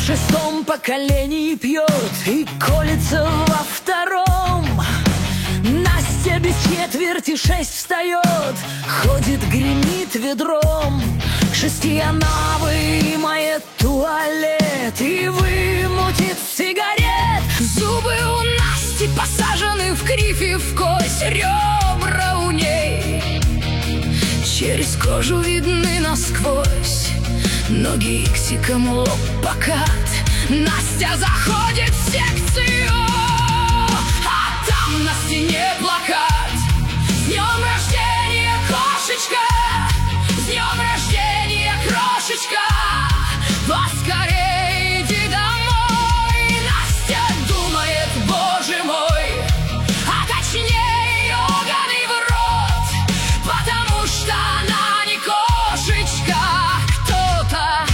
в шестом поколении пьет и колется во втором. Настя без четверти 6 встает, ходит, гремит ведром. К 6 она вымоет туалет и вымутит сигарет. Зубы у Насти посажены в кривь и в кость, ребра у ней через кожу видны насквозь. Ноги иксиком, лоб покат. Настя заходит в секцию, а там на стене плакат: «С днем рождения, кошечка! С днем рождения, крошечка! Поскорей иди домой!» Настя думает: боже мой, а точнее ёганый в рот, потому что она не кошечка, кто-то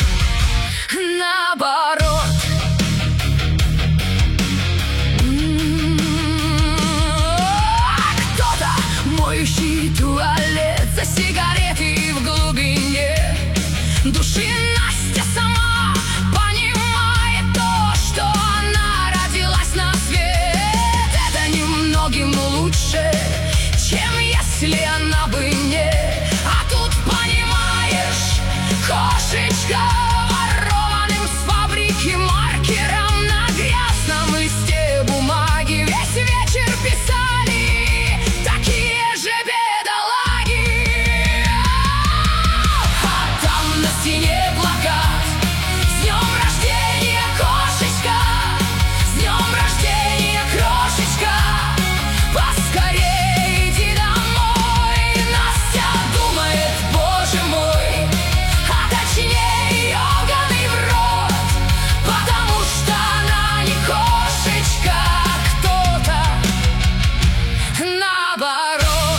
наоборот. Кто-то моющий туалет за сигареты в глубине души. Настя сама понимает то, что она родилась на свет. Это немногим лучше, чем если она бы не. А тут, понимаешь, кошечка, ворованным с фабрики маркером на грязном листе бумаги весь вечер писали такие же бедолаги. А там на стене плакат: «С днем рождения, кошечка! С днем рождения, крошечка! Поскорей иди домой!» Настя думает: боже мой, а точнее ёганый в рот, потому что она не кошечка, кто-то наоборот.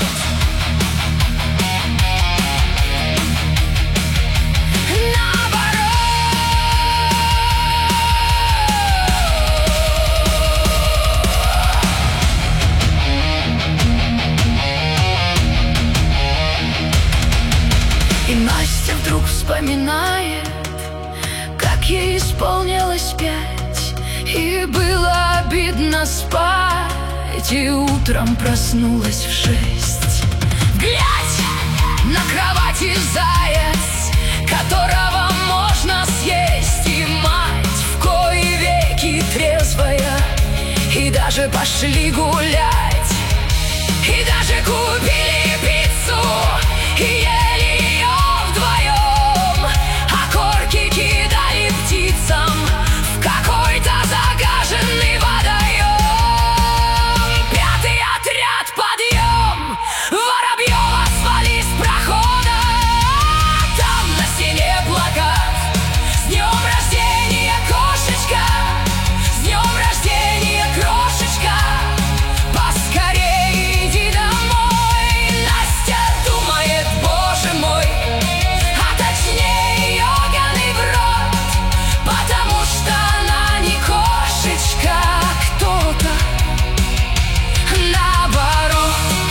И Настя вдруг вспоминает, как ей исполнилось 5, и было обидно спать, и утром проснулась в 6. Глядь, на кровати заяц, которого можно съесть, и мать в кои веки трезвая, и даже пошли гулять, и даже купили пиццу, и ели ее вдвоем, а корки кидали птицам в какой-то загаженный водоем. 5-й отряд, подъем! Воробьева свали с прохода, там на стене плакат: «С днем рождения, кошечка! С днем рождения, крошечка! Поскорей иди домой!» Настя думает: боже мой, а точнее ёганый в рот, потому что она не кошечка, кто-то наоборот.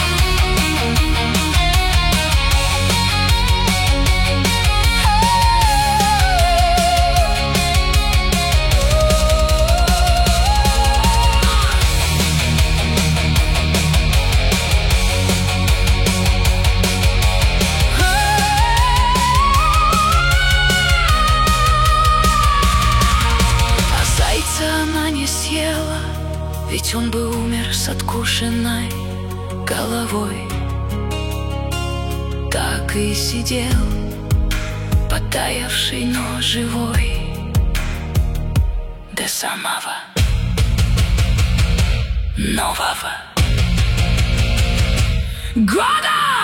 А зайца она не съела, ведь он бы умер с откушенной головой. Так и сидел, потаявший, но живой, до самого нового года.